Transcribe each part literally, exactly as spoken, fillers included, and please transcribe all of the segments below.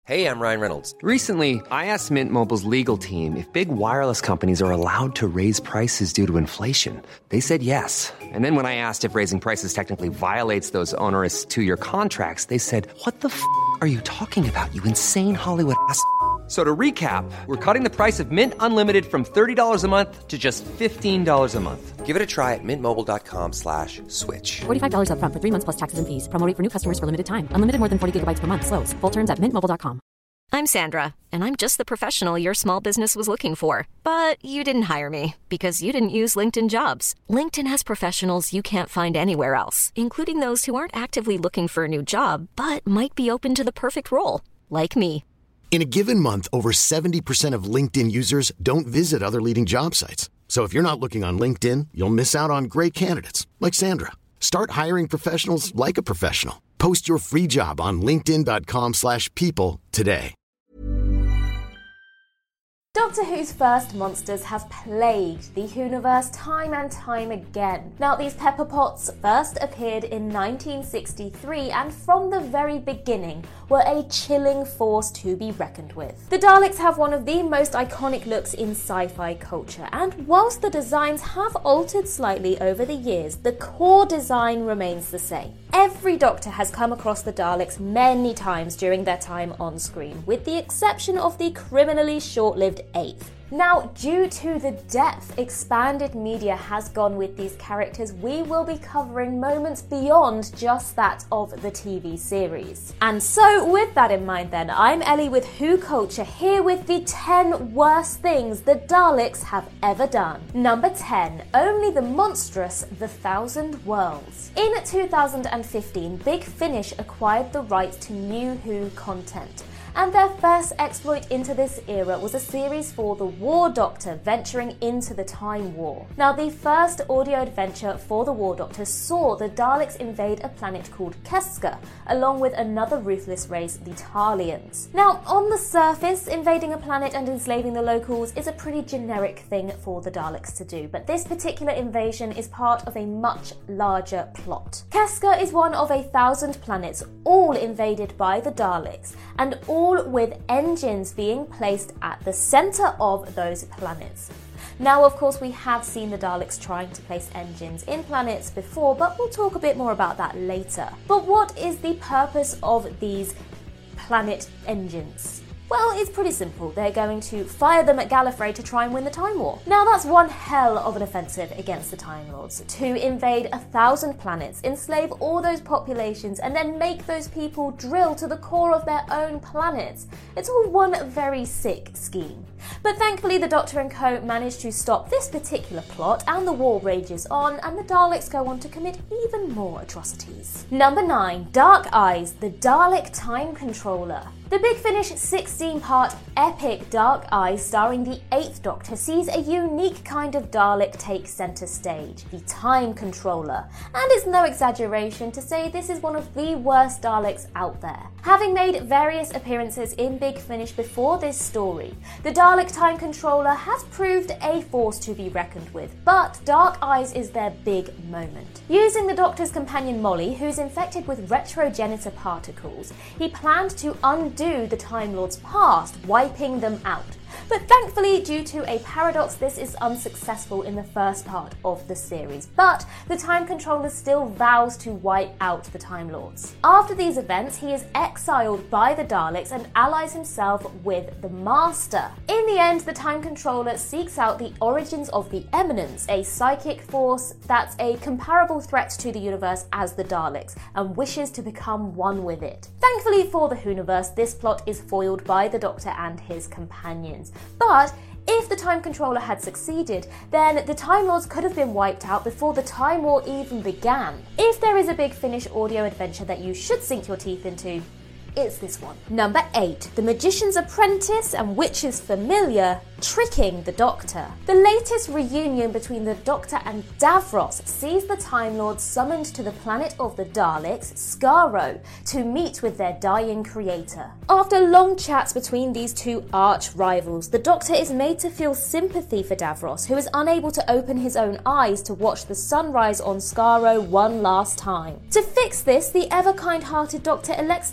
Hey, I'm Ryan Reynolds. Recently, I asked Mint Mobile's legal team if big wireless companies are allowed to raise prices due to inflation. They said yes. And then when I asked if raising prices technically violates those onerous two-year contracts, they said, what the f*** are you talking about, you insane Hollywood ass f- So to recap, we're cutting the price of Mint Unlimited from thirty dollars a month to just fifteen dollars a month. Give it a try at mintmobile.com slash switch. forty-five dollars up front for three months plus taxes and fees. Promo rate for new customers for limited time. Unlimited more than forty gigabytes per month. Slows full terms at mint mobile dot com. I'm Sandra, and I'm just the professional your small business was looking for. But you didn't hire me because you didn't use LinkedIn Jobs. LinkedIn has professionals you can't find anywhere else, including those who aren't actively looking for a new job, but might be open to the perfect role, like me. In a given month, over seventy percent of LinkedIn users don't visit other leading job sites. So if you're not looking on LinkedIn, you'll miss out on great candidates like Sandra. Start hiring professionals like a professional. Post your free job on linkedin.com slash people today. Doctor Who's first monsters have plagued the Whoniverse time and time again. Now, these pepper pots first appeared in nineteen sixty-three and from the very beginning were a chilling force to be reckoned with. The Daleks have one of the most iconic looks in sci-fi culture, and whilst the designs have altered slightly over the years, the core design remains the same. Every Doctor has come across the Daleks many times during their time on screen, with the exception of the criminally short-lived eighth. Now, due to the depth expanded media has gone with these characters, we will be covering moments beyond just that of the T V series. And so, with that in mind then, I'm Ellie with Who Culture, here with the ten worst things the Daleks have ever done. Number ten. Only the monstrous The Thousand Worlds. In two thousand fifteen, Big Finish acquired the rights to New Who content, and their first exploit into this era was a series for the War Doctor venturing into the Time War. Now, the first audio adventure for the War Doctor saw the Daleks invade a planet called Keska, along with another ruthless race, the Talians. Now, on the surface, invading a planet and enslaving the locals is a pretty generic thing for the Daleks to do, but this particular invasion is part of a much larger plot. Keska is one of a thousand planets, all invaded by the Daleks, and all with engines being placed at the center of those planets. Now, of course, we have seen the Daleks trying to place engines in planets before, but we'll talk a bit more about that later. But what is the purpose of these planet engines? Well, it's pretty simple. They're going to fire them at Gallifrey to try and win the Time War. Now, that's one hell of an offensive against the Time Lords. To invade a thousand planets, enslave all those populations, and then make those people drill to the core of their own planets. It's all one very sick scheme. But thankfully, the Doctor and co managed to stop this particular plot, and the war rages on, and the Daleks go on to commit even more atrocities. Number nine. Dark Eyes, the Dalek Time Controller. The Big Finish sixteen-part epic Dark Eyes starring the eighth Doctor sees a unique kind of Dalek take centre stage, the Time Controller. And it's no exaggeration to say this is one of the worst Daleks out there. Having made various appearances in Big Finish before this story, the Dalek Time Controller has proved a force to be reckoned with, but Dark Eyes is their big moment. Using the Doctor's companion Molly, who's infected with retrogenitor particles, he planned to undo the Time Lord's past, wiping them out. But thankfully, due to a paradox, this is unsuccessful in the first part of the series. But the Time Controller still vows to wipe out the Time Lords. After these events, he is exiled by the Daleks and allies himself with the Master. In the end, the Time Controller seeks out the origins of the Eminence, a psychic force that's a comparable threat to the universe as the Daleks, and wishes to become one with it. Thankfully for the Whoniverse, this plot is foiled by the Doctor and his companions. But if the Time Controller had succeeded, then the Time Lords could have been wiped out before the Time War even began. If there is a Big Finish audio adventure that you should sink your teeth into, it's this one. Number eight. The Magician's Apprentice and Witch's Familiar, tricking the Doctor. The latest reunion between the Doctor and Davros sees the Time Lords summoned to the planet of the Daleks, Skaro, to meet with their dying creator. After long chats between these two arch rivals, the Doctor is made to feel sympathy for Davros, who is unable to open his own eyes to watch the sunrise on Skaro one last time. To fix this, the ever kind-hearted Doctor elects to give the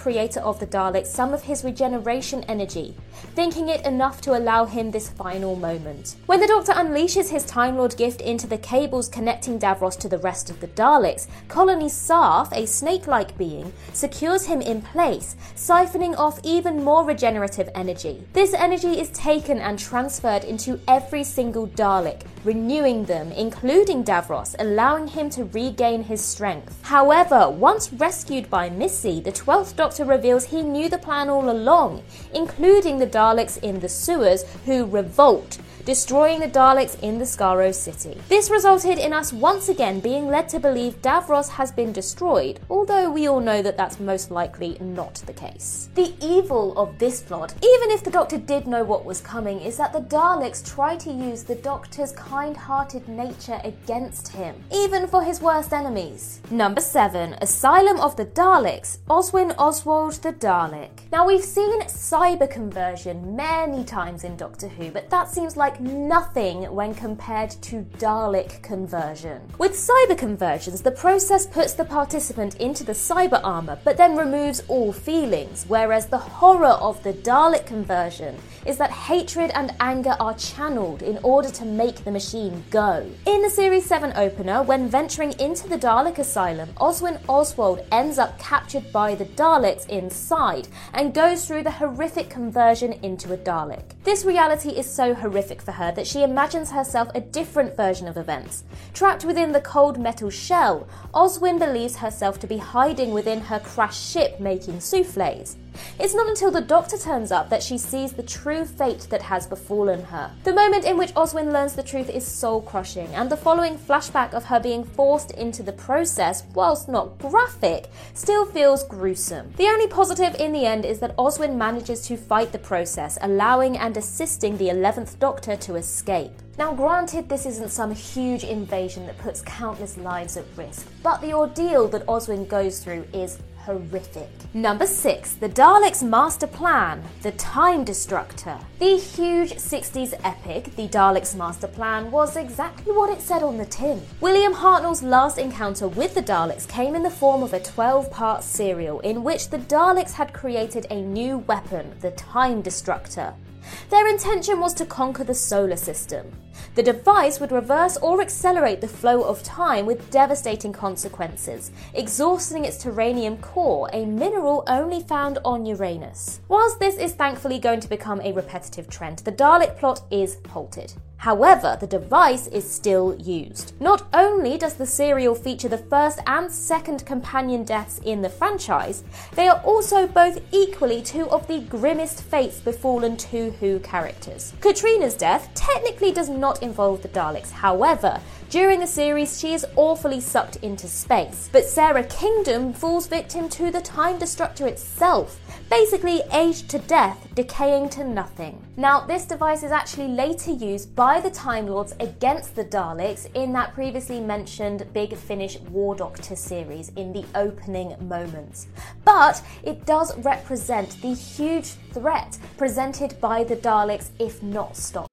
creator of the Daleks some of his regeneration energy, thinking it enough to allow him this final moment. When the Doctor unleashes his Time Lord gift into the cables connecting Davros to the rest of the Daleks, Colony Sarf, a snake-like being, secures him in place, siphoning off even more regenerative energy. This energy is taken and transferred into every single Dalek, renewing them, including Davros, allowing him to regain his strength. However, once rescued by Missy, the twelfth Doctor reveals he knew the plan all along, including the Daleks in the sewers, who revolt, destroying the Daleks in the Skaro City. This resulted in us once again being led to believe Davros has been destroyed, although we all know that that's most likely not the case. The evil of this plot, even if the Doctor did know what was coming, is that the Daleks try to use the Doctor's kind-hearted nature against him, even for his worst enemies. Number seven. Asylum of the Daleks, Oswin Oswald the Dalek. Now, we've seen cyber conversion many times in Doctor Who, but that seems like nothing when compared to Dalek conversion. With cyber conversions, the process puts the participant into the cyber armor, but then removes all feelings, whereas the horror of the Dalek conversion is that hatred and anger are channeled in order to make the machine go. In the Series seven opener, when venturing into the Dalek asylum, Oswin Oswald ends up captured by the Daleks inside and goes through the horrific conversion into a Dalek. This reality is so horrific for her that she imagines herself a different version of events. Trapped within the cold metal shell, Oswin believes herself to be hiding within her crashed ship making souffles. It's not until the Doctor turns up that she sees the true fate that has befallen her. The moment in which Oswin learns the truth is soul-crushing, and the following flashback of her being forced into the process, whilst not graphic, still feels gruesome. The only positive in the end is that Oswin manages to fight the process, allowing and assisting the eleventh Doctor to escape. Now, granted, this isn't some huge invasion that puts countless lives at risk, but the ordeal that Oswin goes through is horrific. Number six. The Daleks' Master Plan, The Time Destructor. The huge sixties epic, The Daleks' Master Plan, was exactly what it said on the tin. William Hartnell's last encounter with the Daleks came in the form of a twelve-part serial in which the Daleks had created a new weapon, the Time Destructor. Their intention was to conquer the solar system. The device would reverse or accelerate the flow of time with devastating consequences, exhausting its terranium core, a mineral only found on Uranus. Whilst this is thankfully going to become a repetitive trend, the Dalek plot is halted. However, the device is still used. Not only does the serial feature the first and second companion deaths in the franchise, they are also both equally two of the grimmest fates befallen to Who characters. Katrina's death technically does not involve the Daleks, however, during the series she is awfully sucked into space, but Sarah Kingdom falls victim to the Time Destructor itself, basically aged to death, decaying to nothing. Now, this device is actually later used by the Time Lords against the Daleks in that previously mentioned Big Finish War Doctor series in the opening moments. But it does represent the huge threat presented by the Daleks if not stopped.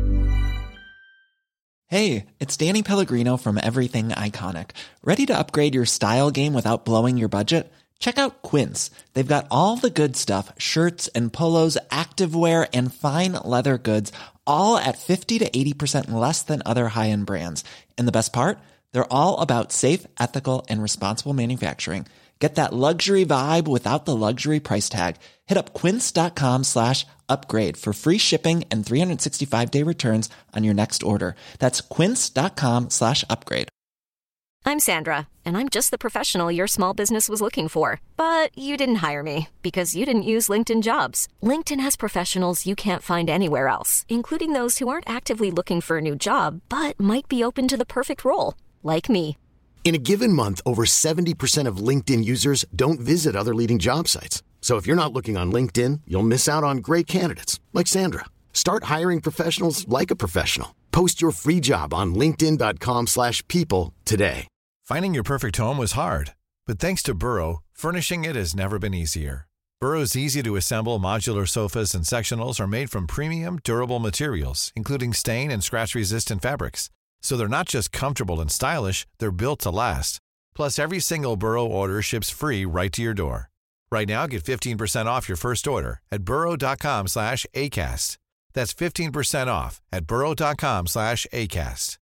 Hey, it's Danny Pellegrino from Everything Iconic. Ready to upgrade your style game without blowing your budget? Check out Quince. They've got all the good stuff, shirts and polos, activewear, and fine leather goods, all at fifty to eighty percent less than other high-end brands. And the best part? They're all about safe, ethical, and responsible manufacturing. Get that luxury vibe without the luxury price tag. Hit up quince.com slash upgrade for free shipping and three sixty-five day returns on your next order. That's quince.com slash upgrade. I'm Sandra, and I'm just the professional your small business was looking for. But you didn't hire me because you didn't use LinkedIn Jobs. LinkedIn has professionals you can't find anywhere else, including those who aren't actively looking for a new job, but might be open to the perfect role, like me. In a given month, over seventy percent of LinkedIn users don't visit other leading job sites. So if you're not looking on LinkedIn, you'll miss out on great candidates like Sandra. Start hiring professionals like a professional. Post your free job on linkedin.com slash people today. Finding your perfect home was hard, but thanks to Burrow, furnishing it has never been easier. Burrow's easy-to-assemble modular sofas and sectionals are made from premium, durable materials, including stain and scratch-resistant fabrics. So they're not just comfortable and stylish, they're built to last. Plus, every single Burrow order ships free right to your door. Right now, get fifteen percent off your first order at burrow.com slash ACAST. That's fifteen percent off at burrow.com slash ACAST.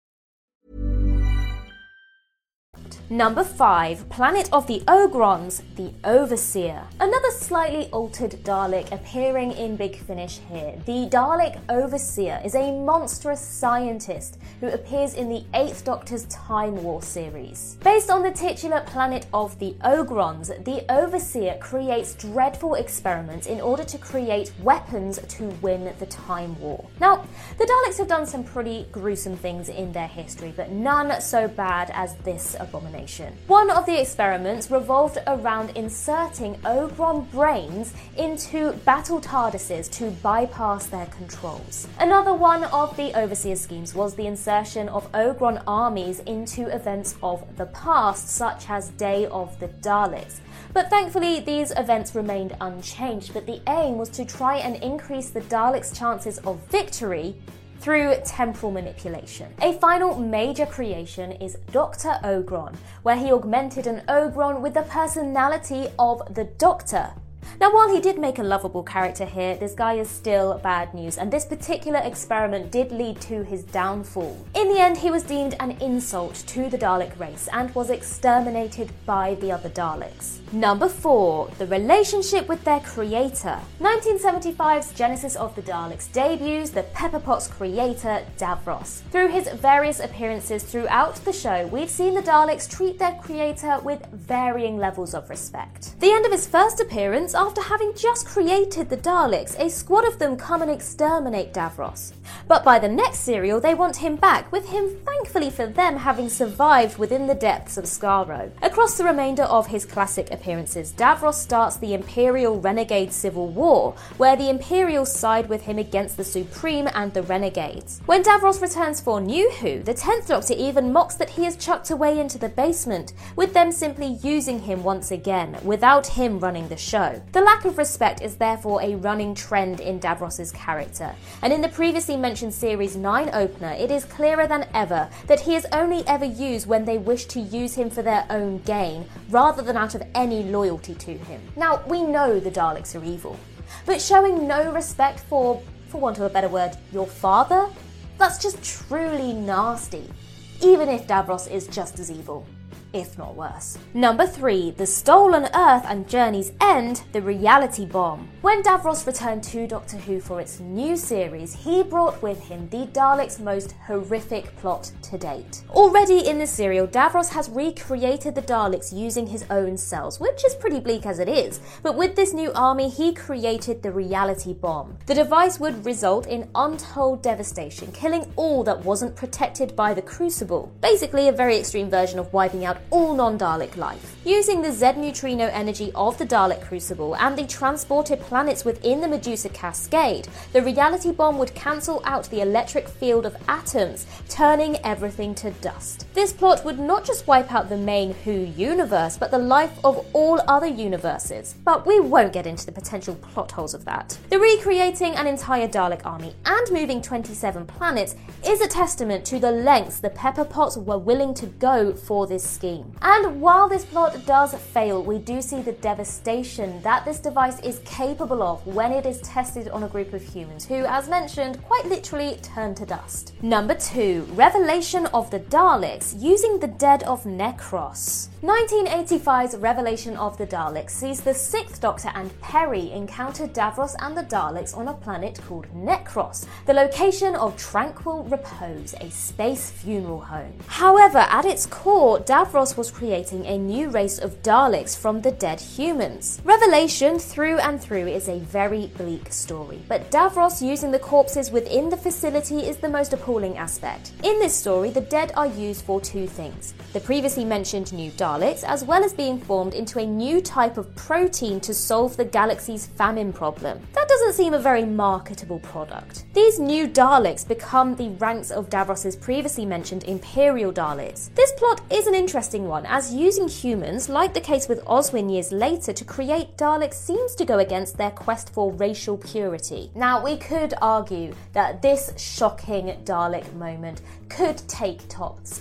Number five, Planet of the Ogrons, the Overseer. Another slightly altered Dalek appearing in Big Finish here. The Dalek Overseer is a monstrous scientist who appears in the eighth Doctor's Time War series. Based on the titular planet of the Ogrons, the Overseer creates dreadful experiments in order to create weapons to win the Time War. Now, the Daleks have done some pretty gruesome things in their history, but none so bad as this abomination. One of the experiments revolved around inserting Ogron brains into battle TARDISes to bypass their controls. Another one of the Overseer schemes was the insertion of Ogron armies into events of the past, such as Day of the Daleks. But thankfully, these events remained unchanged, but the aim was to try and increase the Daleks' chances of victory through temporal manipulation. A final major creation is Doctor Ogron, where he augmented an Ogron with the personality of the Doctor. Now, while he did make a lovable character here, this guy is still bad news, and this particular experiment did lead to his downfall. In the end, he was deemed an insult to the Dalek race and was exterminated by the other Daleks. Number four, the relationship with their creator. nineteen seventy-five's Genesis of the Daleks debuts the Pepper Pot's creator, Davros. Through his various appearances throughout the show, we've seen the Daleks treat their creator with varying levels of respect. The end of his first appearance, after having just created the Daleks, a squad of them come and exterminate Davros. But by the next serial, they want him back, with him, thankfully for them, having survived within the depths of Skaro. Across the remainder of his classic appearances, Davros starts the Imperial Renegade Civil War, where the Imperials side with him against the Supreme and the Renegades. When Davros returns for New Who, the tenth Doctor even mocks that he is chucked away into the basement, with them simply using him once again, without him running the show. The lack of respect is therefore a running trend in Davros's character, and in the previously mentioned Series nine opener, it is clearer than ever that he is only ever used when they wish to use him for their own gain, rather than out of any loyalty to him. Now, we know the Daleks are evil, but showing no respect for, for want of a better word, your father? That's just truly nasty, even if Davros is just as evil, if not worse. Number three, the Stolen Earth and Journey's End, the Reality Bomb. When Davros returned to Doctor Who for its new series, he brought with him the Daleks' most horrific plot to date. Already in the serial, Davros has recreated the Daleks using his own cells, which is pretty bleak as it is, but with this new army, he created the Reality Bomb. The device would result in untold devastation, killing all that wasn't protected by the Crucible. Basically, a very extreme version of wiping out all non-Dalek life. Using the Z neutrino energy of the Dalek Crucible and the transported planets within the Medusa Cascade, the Reality Bomb would cancel out the electric field of atoms, turning everything to dust. This plot would not just wipe out the main Who universe, but the life of all other universes. But we won't get into the potential plot holes of that. The recreating an entire Dalek army and moving twenty-seven planets is a testament to the lengths the Pepper Pots were willing to go for this scheme. And while this plot does fail, we do see the devastation that this device is capable of when it is tested on a group of humans who, as mentioned, quite literally turn to dust. Number two, Revelation of the Daleks using the dead of Necros. nineteen eighty-five's Revelation of the Daleks sees the sixth Doctor and Peri encounter Davros and the Daleks on a planet called Necros, the location of Tranquil Repose, a space funeral home. However, at its core, Davros was creating a new race of Daleks from the dead humans. Revelation, through and through, is a very bleak story, but Davros using the corpses within the facility is the most appalling aspect. In this story, the dead are used for two things: the previously mentioned new Daleks, as well as being formed into a new type of protein to solve the galaxy's famine problem. That doesn't seem a very marketable product. These new Daleks become the ranks of Davros's previously mentioned Imperial Daleks. This plot is an interesting one, as using humans, like the case with Oswin years later, to create Daleks seems to go against their quest for racial purity. Now, we could argue that this shocking Dalek moment could take top spot.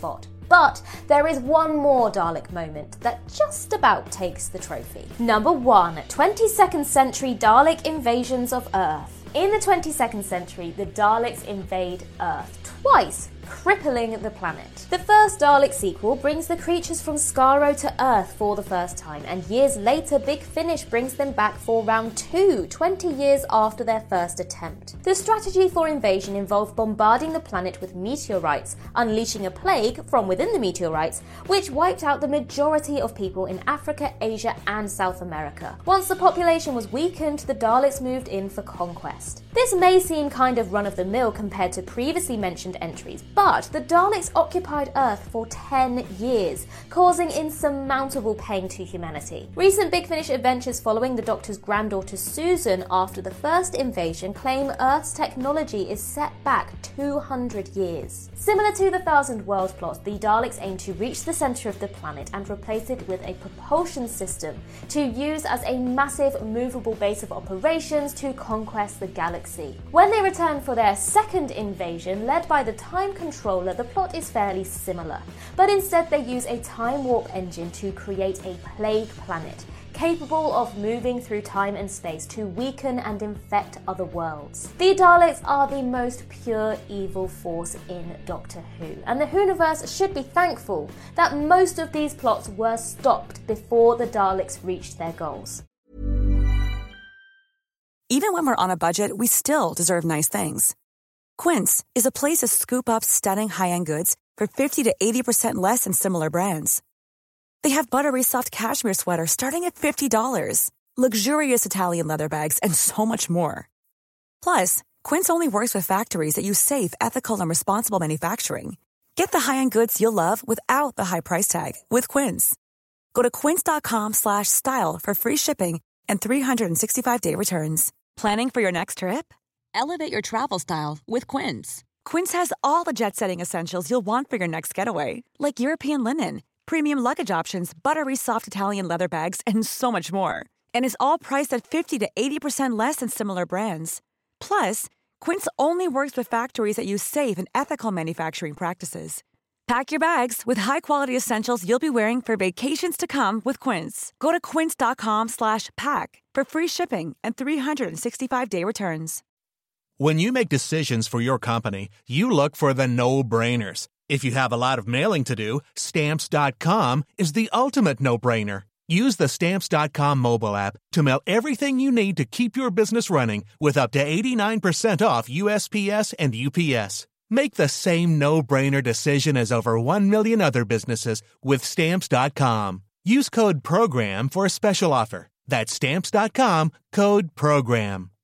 But there is one more Dalek moment that just about takes the trophy. Number one, twenty-second century Dalek invasions of Earth. In the twenty-second century, the Daleks invade Earth twice, crippling the planet. The first Dalek sequel brings the creatures from Skaro to Earth for the first time, and years later Big Finish brings them back for round two, twenty years after their first attempt. The strategy for invasion involved bombarding the planet with meteorites, unleashing a plague from within the meteorites, which wiped out the majority of people in Africa, Asia and South America. Once the population was weakened, the Daleks moved in for conquest. This may seem kind of run-of-the-mill compared to previously mentioned entries, but the Daleks occupied Earth for ten years, causing insurmountable pain to humanity. Recent Big Finish adventures following the Doctor's granddaughter Susan after the first invasion claim Earth's technology is set back two hundred years. Similar to the Thousand Worlds plot, the Daleks aim to reach the center of the planet and replace it with a propulsion system to use as a massive movable base of operations to conquest the galaxy. When they return for their second invasion, led by the Time Controller, the plot is fairly similar, but instead they use a time warp engine to create a plague planet capable of moving through time and space to weaken and infect other worlds. The Daleks are the most pure evil force in Doctor Who, and the Whoniverse should be thankful that most of these plots were stopped before the Daleks reached their goals. Even when we're on a budget, we still deserve nice things. Quince is a place to scoop up stunning high-end goods for fifty to eighty percent less than similar brands. They have buttery soft cashmere sweaters starting at fifty dollars, luxurious Italian leather bags, and so much more. Plus, Quince only works with factories that use safe, ethical, and responsible manufacturing. Get the high-end goods you'll love without the high price tag with Quince. Go to quince.com slash style for free shipping and three sixty-five day returns. Planning for your next trip? Elevate your travel style with Quince. Quince has all the jet-setting essentials you'll want for your next getaway, like European linen, premium luggage options, buttery soft Italian leather bags, and so much more. And is all priced at fifty to eighty percent less than similar brands. Plus, Quince only works with factories that use safe and ethical manufacturing practices. Pack your bags with high-quality essentials you'll be wearing for vacations to come with Quince. Go to quince.com slash pack for free shipping and three sixty-five day returns. When you make decisions for your company, you look for the no-brainers. If you have a lot of mailing to do, Stamps dot com is the ultimate no-brainer. Use the Stamps dot com mobile app to mail everything you need to keep your business running with up to eighty-nine percent off U S P S and U P S. Make the same no-brainer decision as over one million other businesses with Stamps dot com. Use code PROGRAM for a special offer. That's Stamps dot com, code PROGRAM.